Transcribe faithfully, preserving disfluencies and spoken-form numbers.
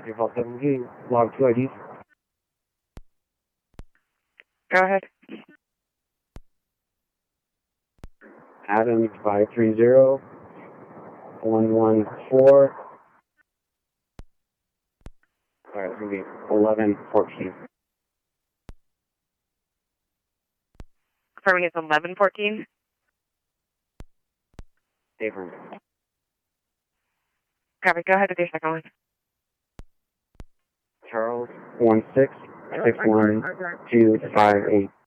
Default seventeen, log two I Ds. Go ahead. Adams five three zero, one one four. Alright, it's going to be eleven fourteen. Confirming it's eleven fourteen. Different. Copy. Go ahead with your second one. Charles one six six one two five eight.